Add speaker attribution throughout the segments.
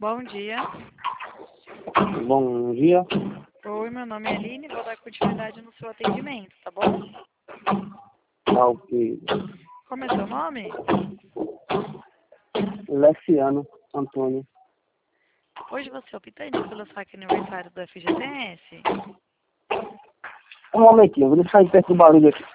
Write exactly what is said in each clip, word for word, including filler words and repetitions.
Speaker 1: Bom dia.
Speaker 2: Bom dia.
Speaker 1: Oi, meu nome é Aline, vou dar continuidade no seu atendimento, tá bom?
Speaker 2: Tá ok.
Speaker 1: Como é seu nome?
Speaker 2: Leciano Antônio.
Speaker 1: Hoje você é optante pelo saque aniversário do F G T S?
Speaker 2: Um momentinho, vou deixar de perto do barulho aqui.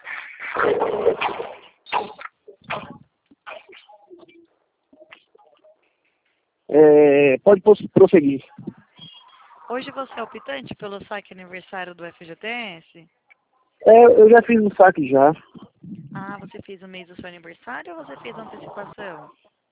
Speaker 2: É, pode pos- prosseguir.
Speaker 1: Hoje você é optante pelo saque aniversário do F G T S?
Speaker 2: É, eu já fiz o saque já.
Speaker 1: Ah, você fez o mês do seu aniversário ou você fez antecipação?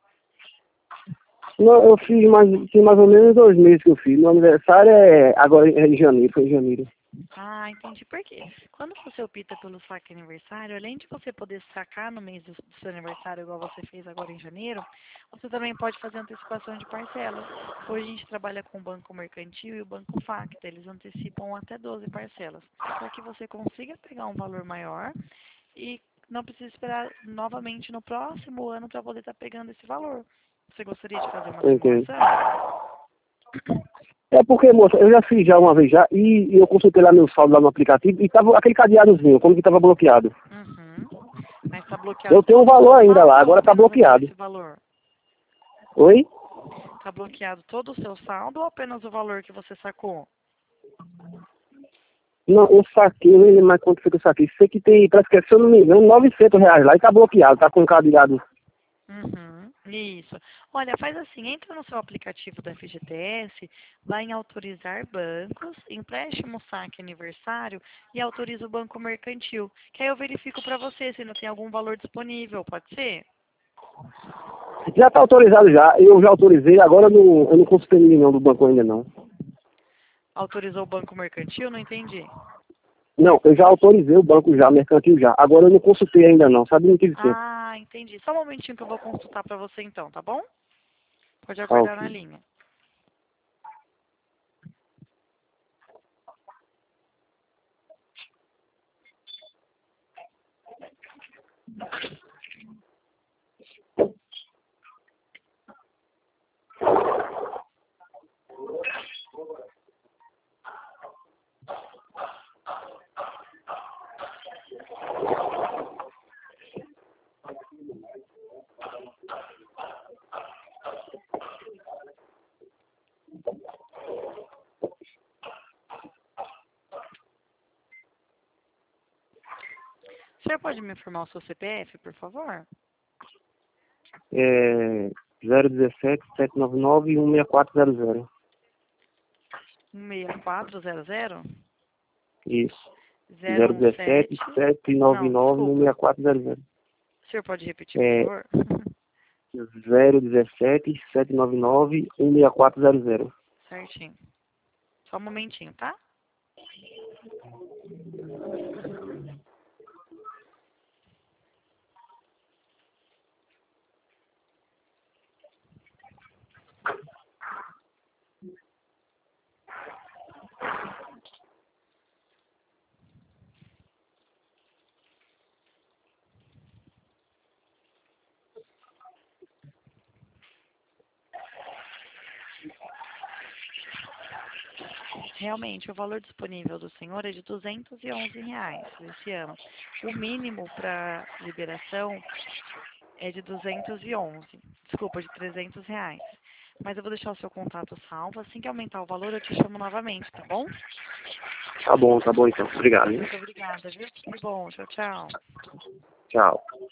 Speaker 2: Não, eu fiz mais, tem mais ou menos dois meses que eu fiz. Meu aniversário é agora é em janeiro, foi em janeiro.
Speaker 1: Ah, entendi. Por quê? Quando você opta pelo saque aniversário, além de você poder sacar no mês do do seu aniversário, igual você fez agora em janeiro, você também pode fazer antecipação de parcelas. Hoje a gente trabalha com o Banco Mercantil e o Banco Facta. Eles antecipam até doze parcelas, para que você consiga pegar um valor maior e não precise esperar novamente no próximo ano para poder estar pegando esse valor. Você gostaria de fazer uma
Speaker 2: Entendo.
Speaker 1: simulação?
Speaker 2: É porque, moça, eu já fiz já uma vez já e, e eu consultei lá meu saldo lá no aplicativo e tava aquele cadeadozinho, como que tava bloqueado.
Speaker 1: Uhum. Mas está bloqueado
Speaker 2: Eu tenho um
Speaker 1: todo o
Speaker 2: valor
Speaker 1: seu
Speaker 2: ainda lá,
Speaker 1: saldo ou
Speaker 2: agora tá
Speaker 1: apenas aquele
Speaker 2: bloqueado.
Speaker 1: esse valor?
Speaker 2: Oi?
Speaker 1: Está bloqueado todo o seu saldo ou apenas o valor que você sacou?
Speaker 2: Não, eu saquei, eu nem lembro mais quanto foi que eu saquei. Sei que tem, parece que, se eu não me engano, novecentos reais lá e tá bloqueado, tá com o cadeado.
Speaker 1: Uhum, isso. Olha, faz assim, entra no seu aplicativo da F G T S, vai em autorizar bancos, empréstimo, saque, aniversário e autoriza o banco mercantil. Que aí eu verifico para você se não tem algum valor disponível, pode ser?
Speaker 2: Já tá autorizado já, eu já autorizei, agora eu não, eu não consultei ninguém não do banco ainda não.
Speaker 1: Autorizou o banco mercantil? Não entendi.
Speaker 2: Não, eu já autorizei o banco já, mercantil já. Agora eu não consultei ainda não, sabe? Não tive tempo.
Speaker 1: Ah, entendi. Só um momentinho que eu vou consultar para você então, tá bom? Pode
Speaker 2: Ah,
Speaker 1: aguardar na
Speaker 2: ok.
Speaker 1: linha. O senhor pode me informar o seu C P F, por favor?
Speaker 2: É zero um sete, sete nove nove, um seis quatro zero zero.
Speaker 1: um seis quatro zero zero?
Speaker 2: Isso.
Speaker 1: zero um
Speaker 2: zero um sete,
Speaker 1: sete.
Speaker 2: sete nove
Speaker 1: Não,
Speaker 2: nove, um
Speaker 1: desculpa.
Speaker 2: seis quatro zero zero.
Speaker 1: O senhor pode repetir, por
Speaker 2: É
Speaker 1: favor?
Speaker 2: zero um sete, sete nove nove, um seis quatro zero zero.
Speaker 1: Certinho. Só um momentinho, tá? Realmente, o valor disponível do senhor é de duzentos e onze reais esse ano. O mínimo para liberação é de duzentos e onze. Desculpa, de trezentos reais. Mas eu vou deixar o seu contato salvo. Assim que aumentar o valor, eu te chamo novamente, tá bom?
Speaker 2: Tá bom, tá bom então. Obrigado, hein?
Speaker 1: Muito obrigada, viu? Tudo bom. Tchau, tchau.
Speaker 2: Tchau.